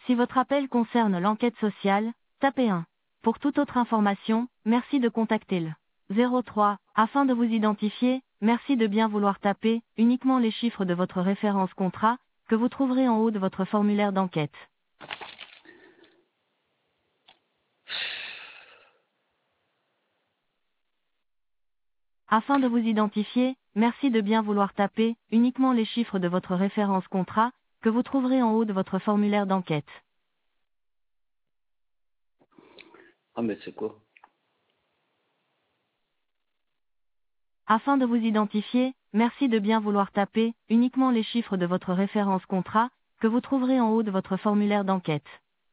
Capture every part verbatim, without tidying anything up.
Si votre appel concerne l'enquête sociale, tapez un. Pour toute autre information, merci de contacter le zéro trois. Afin de vous identifier, merci de bien vouloir taper uniquement les chiffres de votre référence contrat, que vous trouverez en haut de votre formulaire d'enquête. Afin de vous identifier, merci de bien vouloir taper uniquement les chiffres de votre référence contrat, que vous trouverez en haut de votre formulaire d'enquête. Ah mais c'est quoi? Afin de vous identifier, merci de bien vouloir taper uniquement les chiffres de votre référence contrat, que vous trouverez en haut de votre formulaire d'enquête.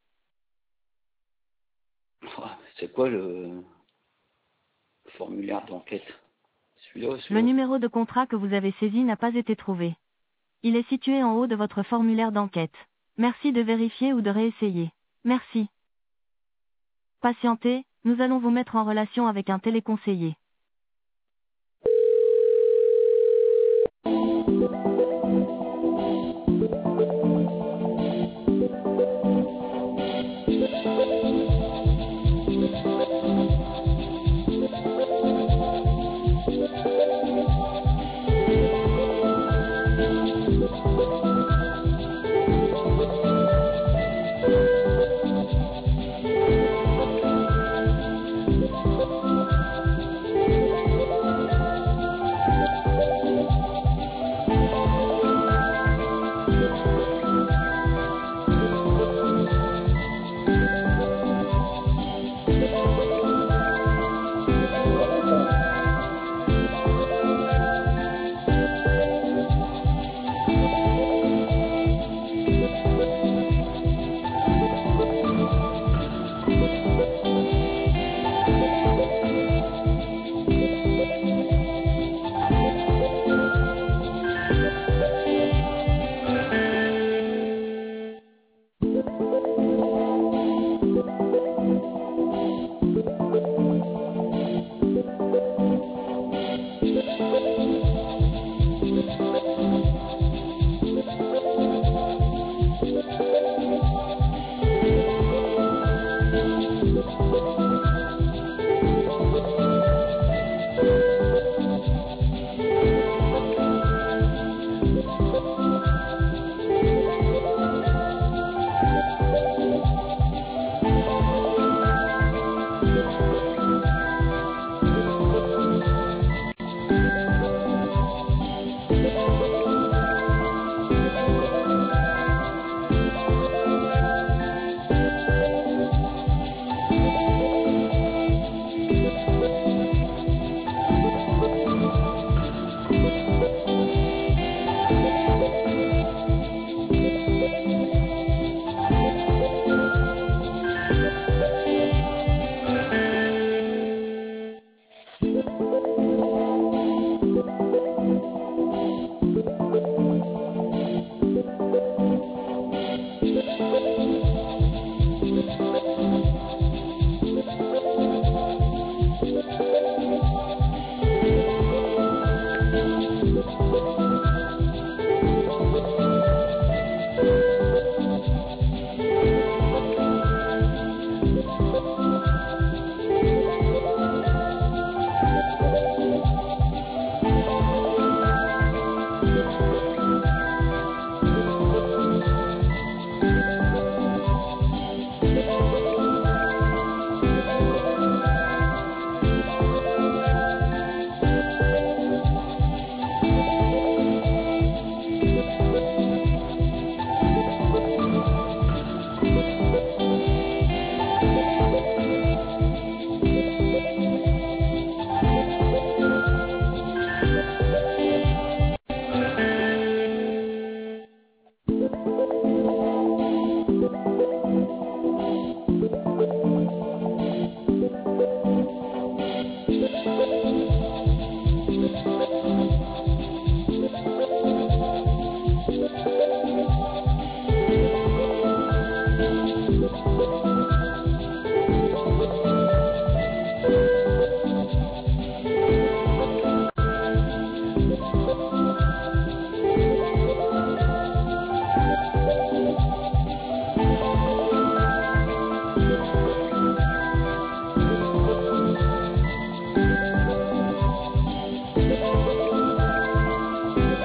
Ah, c'est quoi le formulaire d'enquête? Celui-là, Le celui-là. numéro de contrat que vous avez saisi n'a pas été trouvé. Il est situé en haut de votre formulaire d'enquête. Merci de vérifier ou de réessayer. Merci. Patientez, nous allons vous mettre en relation avec un téléconseiller.